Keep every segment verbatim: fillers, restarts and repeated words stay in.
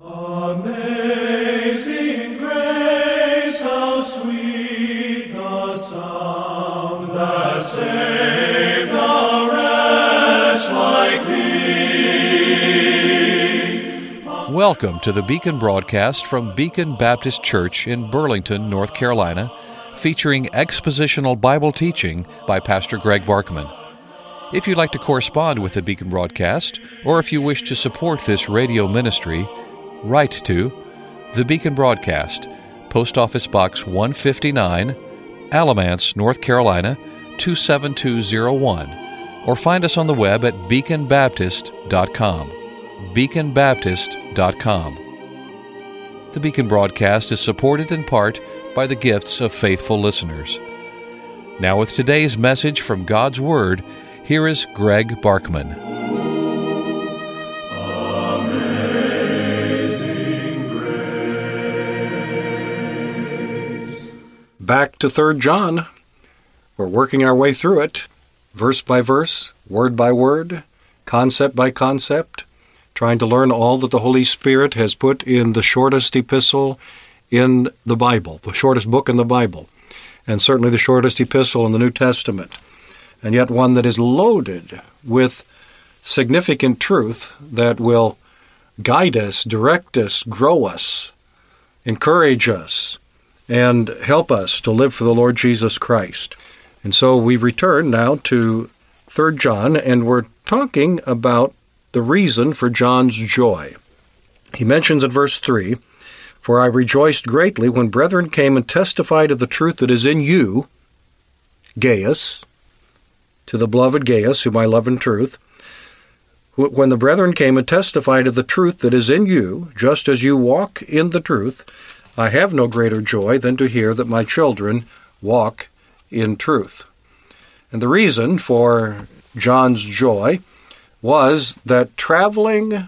Amazing grace, how sweet the sound that saved a wretch like me. Welcome to the Beacon broadcast from Beacon Baptist Church in Burlington, North Carolina, featuring expositional Bible teaching by Pastor Greg Barkman. If you'd like to correspond with the Beacon broadcast, or if you wish to support this radio ministry, write to The Beacon Broadcast, Post Office Box one fifty-nine, Alamance, North Carolina, two seven two zero one, or find us on the web at beacon baptist dot com. beacon baptist dot com. The Beacon Broadcast is supported in part by the gifts of faithful listeners. Now with today's message from God's Word, here is Greg Barkman. Back to Third John. We're working our way through it, verse by verse, word by word, concept by concept, trying to learn all that the Holy Spirit has put in the shortest epistle in the Bible, the shortest book in the Bible, and certainly the shortest epistle in the New Testament, and yet one that is loaded with significant truth that will guide us, direct us, grow us, encourage us, and help us to live for the Lord Jesus Christ. And so we return now to Third John, and we're talking about the reason for John's joy. He mentions in verse three, "For I rejoiced greatly when brethren came and testified of the truth that is in you, Gaius," to the beloved Gaius, whom I love in truth, "when the brethren came and testified of the truth that is in you, just as you walk in the truth, I have no greater joy than to hear that my children walk in truth." And the reason for John's joy was that traveling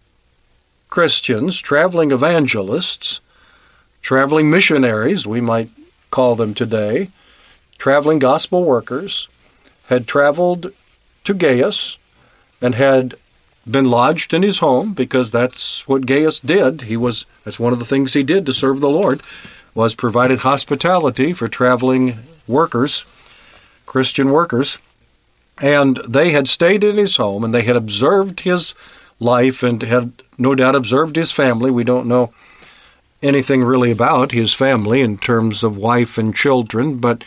Christians, traveling evangelists, traveling missionaries, we might call them today, traveling gospel workers, had traveled to Gaius and had been lodged in his home, because that's what Gaius did. He was that's one of the things he did to serve the Lord, was provided hospitality for traveling workers, Christian workers. And they had stayed in his home, and they had observed his life and had no doubt observed his family. We don't know anything really about his family in terms of wife and children, but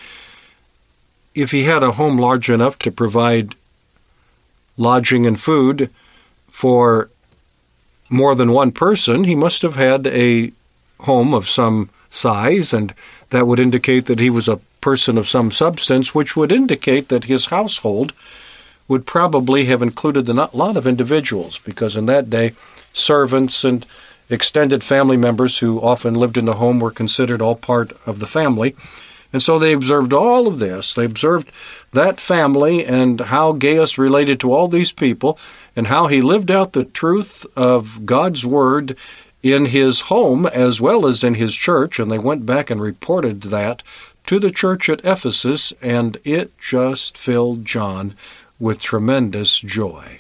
if he had a home large enough to provide lodging and food for more than one person, he must have had a home of some size, and that would indicate that he was a person of some substance, which would indicate that his household would probably have included a lot of individuals, because in that day, servants and extended family members who often lived in the home were considered all part of the family. And so they observed all of this. They observed that family and how Gaius related to all these people and how he lived out the truth of God's Word in his home as well as in his church. And they went back and reported that to the church at Ephesus, and it just filled John with tremendous joy.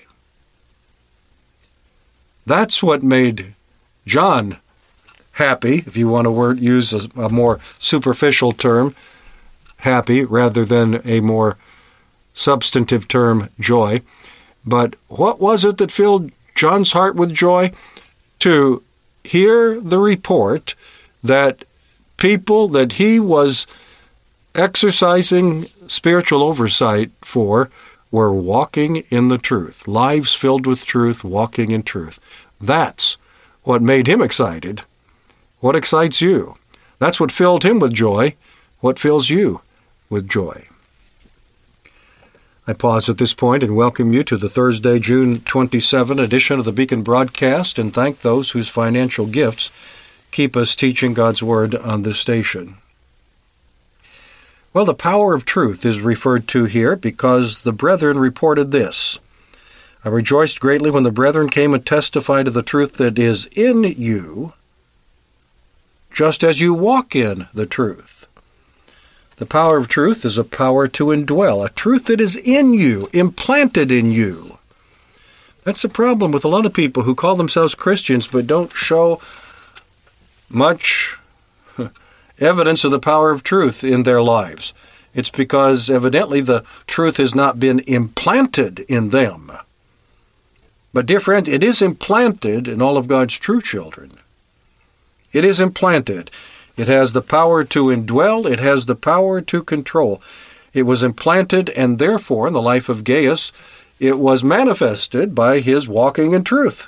That's what made John happy, if you want to word, use a, a more superficial term, happy, rather than a more substantive term, joy. But what was it that filled John's heart with joy? To hear the report that people that he was exercising spiritual oversight for were walking in the truth, lives filled with truth, walking in truth. That's what made him excited. What excites you? That's what filled him with joy. What fills you with joy? I pause at this point and welcome you to the Thursday, June twenty-seventh edition of the Beacon Broadcast, and thank those whose financial gifts keep us teaching God's Word on this station. Well, the power of truth is referred to here because the brethren reported this. I rejoiced greatly when the brethren came and testified of the truth that is in you, just as you walk in the truth. The power of truth is a power to indwell, a truth that is in you, implanted in you. That's the problem with a lot of people who call themselves Christians but don't show much evidence of the power of truth in their lives. It's because evidently the truth has not been implanted in them. But dear friend, it is implanted in all of God's true children. It is implanted. It has the power to indwell. It has the power to control. It was implanted, and therefore, in the life of Gaius, it was manifested by his walking in truth.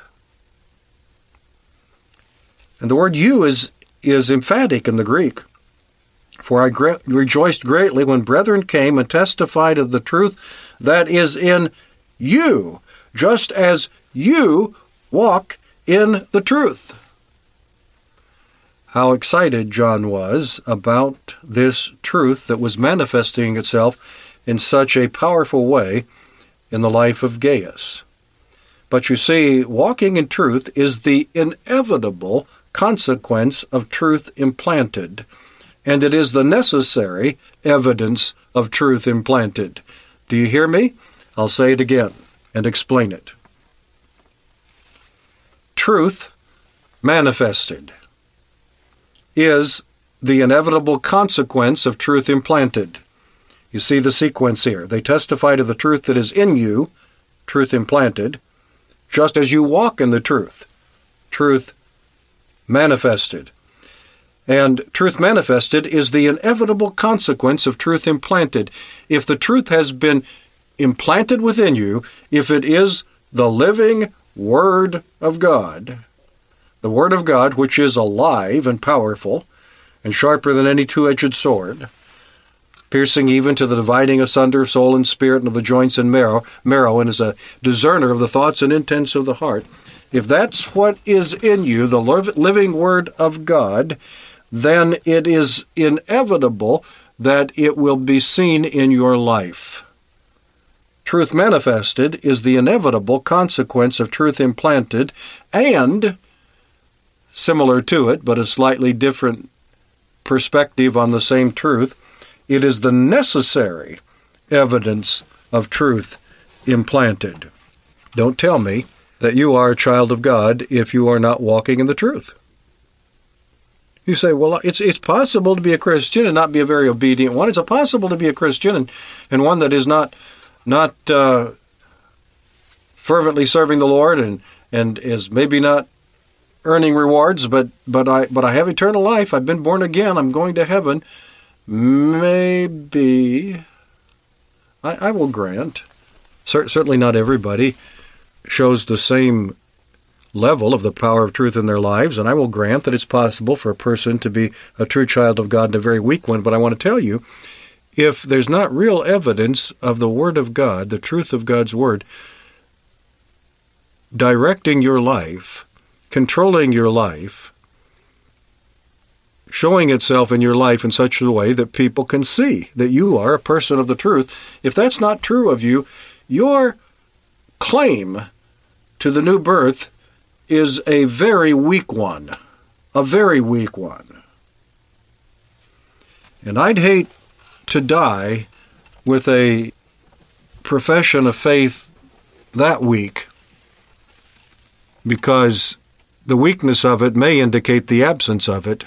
And the word you is, is emphatic in the Greek. For I gre- rejoiced greatly when brethren came and testified of the truth that is in you, just as you walk in the truth. How excited John was about this truth that was manifesting itself in such a powerful way in the life of Gaius. But you see, walking in truth is the inevitable consequence of truth implanted, and it is the necessary evidence of truth implanted. Do you hear me? I'll say it again and explain it. Truth manifested is the inevitable consequence of truth implanted. You see the sequence here. They testify to the truth that is in you, truth implanted, just as you walk in the truth, truth manifested. And truth manifested is the inevitable consequence of truth implanted. If the truth has been implanted within you, if it is the living Word of God, the Word of God, which is alive and powerful and sharper than any two-edged sword, piercing even to the dividing asunder of soul and spirit and of the joints and marrow, marrow, and is a discerner of the thoughts and intents of the heart. If that's what is in you, the living Word of God, then it is inevitable that it will be seen in your life. Truth manifested is the inevitable consequence of truth implanted, and, similar to it, but a slightly different perspective on the same truth, it is the necessary evidence of truth implanted. Don't tell me that you are a child of God if you are not walking in the truth. You say, well, it's it's possible to be a Christian and not be a very obedient one. It's possible to be a Christian and, and one that is not not uh, fervently serving the Lord and, and is maybe not earning rewards, but but I but I have eternal life. I've been born again. I'm going to heaven. Maybe I, I will grant. Cer- certainly not everybody shows the same level of the power of truth in their lives, and I will grant that it's possible for a person to be a true child of God and a very weak one. But I want to tell you, if there's not real evidence of the Word of God, the truth of God's Word, directing your life, controlling your life, showing itself in your life in such a way that people can see that you are a person of the truth, if that's not true of you, your claim to the new birth is a very weak one, a very weak one. And I'd hate to die with a profession of faith that weak, because the weakness of it may indicate the absence of it.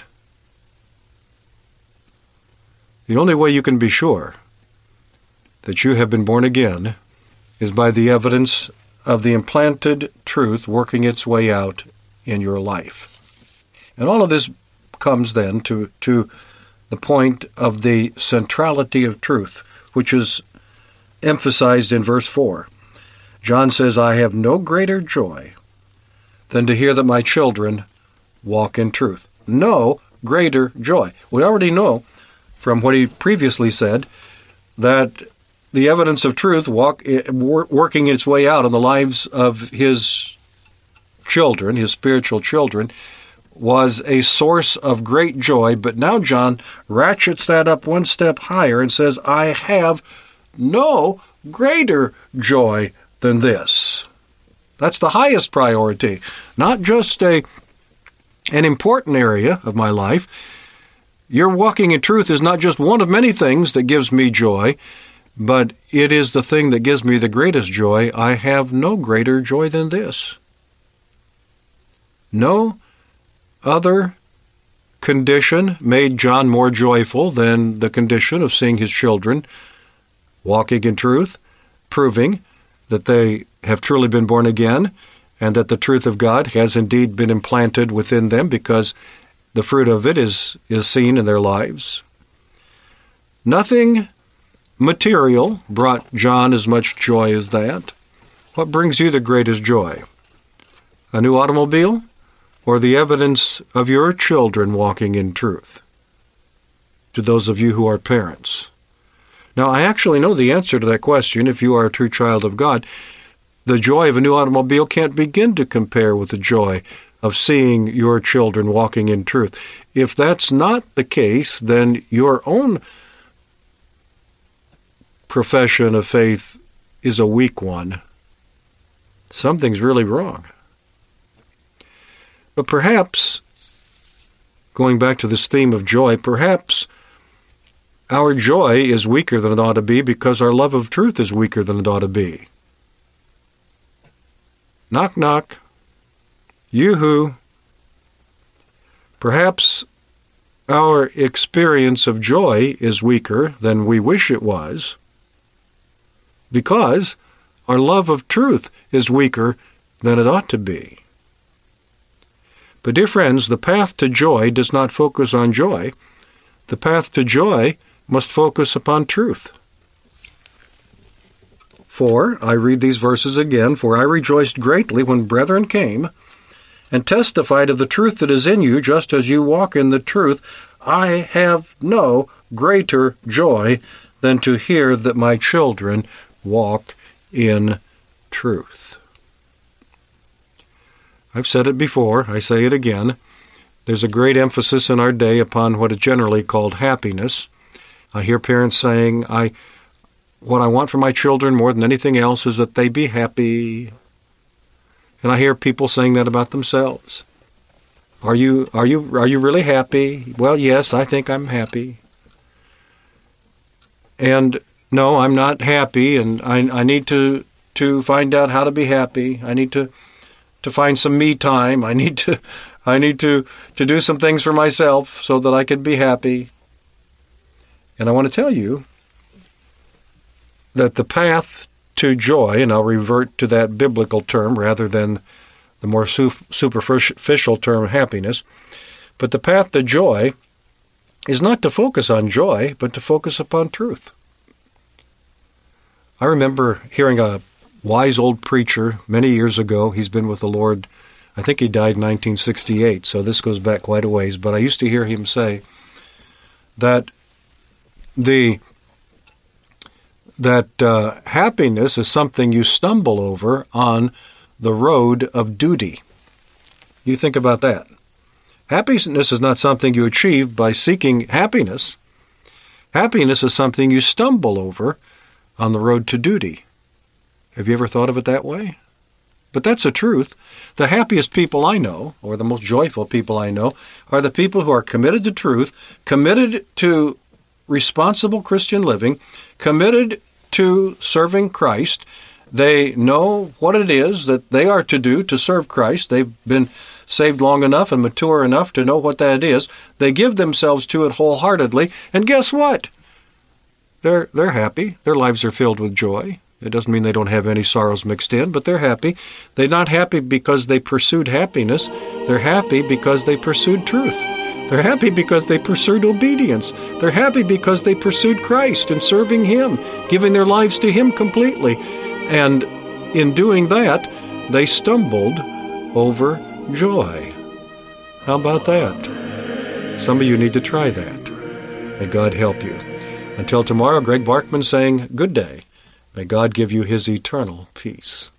The only way you can be sure that you have been born again is by the evidence of the implanted truth working its way out in your life. And all of this comes then to, to the point of the centrality of truth, which is emphasized in verse four. John says, I have no greater joy than to hear that my children walk in truth. No greater joy. We already know from what he previously said that the evidence of truth walk, working its way out in the lives of his children, his spiritual children, was a source of great joy. But now John ratchets that up one step higher and says, I have no greater joy than this. That's the highest priority, not just a an important area of my life. Your walking in truth is not just one of many things that gives me joy. but it is the thing that gives me the greatest joy. I have no greater joy than this. No other condition made John more joyful than the condition of seeing his children walking in truth, proving that they have truly been born again, and that the truth of God has indeed been implanted within them, because the fruit of it is, is seen in their lives. Nothing material brought John as much joy as that. What brings you the greatest joy? A new automobile, or the evidence of your children walking in truth? To those of you who are parents. Now, I actually know the answer to that question. If you are a true child of God, the joy of a new automobile can't begin to compare with the joy of seeing your children walking in truth. If that's not the case, then your own profession of faith is a weak one. Something's really wrong. But perhaps, going back to this theme of joy, perhaps our joy is weaker than it ought to be because our love of truth is weaker than it ought to be. Knock, knock. Yoo-hoo. Perhaps our experience of joy is weaker than we wish it was because our love of truth is weaker than it ought to be. But, dear friends, the path to joy does not focus on joy. The path to joy must focus upon truth. For, I read these verses again, for I rejoiced greatly when brethren came and testified of the truth that is in you, just as you walk in the truth. I have no greater joy than to hear that my children walk in truth. I've said it before, I say it again. There's a great emphasis in our day upon what is generally called happiness. I hear parents saying, I, what I want for my children more than anything else is that they be happy. And I hear people saying that about themselves. Are you, are you, are you really happy? Well, yes, I think I'm happy. And no, I'm not happy, and I, I need to, to find out how to be happy. I need to to find some me time. I need to I need to, to do some things for myself so that I can be happy. And I want to tell you that the path to joy, and I'll revert to that biblical term rather than the more superficial term happiness, but the path to joy is not to focus on joy, but to focus upon truth. I remember hearing a wise old preacher many years ago. He's been with the Lord, I think he died in nineteen sixty-eight, so this goes back quite a ways, but I used to hear him say that the that uh, happiness is something you stumble over on the road of duty. You think about that. Happiness is not something you achieve by seeking happiness. Happiness is something you stumble over on the road to duty. Have you ever thought of it that way? But that's the truth. The happiest people I know, or the most joyful people I know, are the people who are committed to truth, committed to responsible Christian living, committed to serving Christ. They know what it is that they are to do to serve Christ. They've been saved long enough and mature enough to know what that is. They give themselves to it wholeheartedly, and guess what? They're they're happy. Their lives are filled with joy. It doesn't mean they don't have any sorrows mixed in, but they're happy. They're not happy because they pursued happiness. They're happy because they pursued truth. They're happy because they pursued obedience. They're happy because they pursued Christ and serving Him, giving their lives to Him completely. And in doing that, they stumbled over joy. How about that? Some of you need to try that. May God help you. Until tomorrow, Greg Barkman saying good day. May God give you His eternal peace.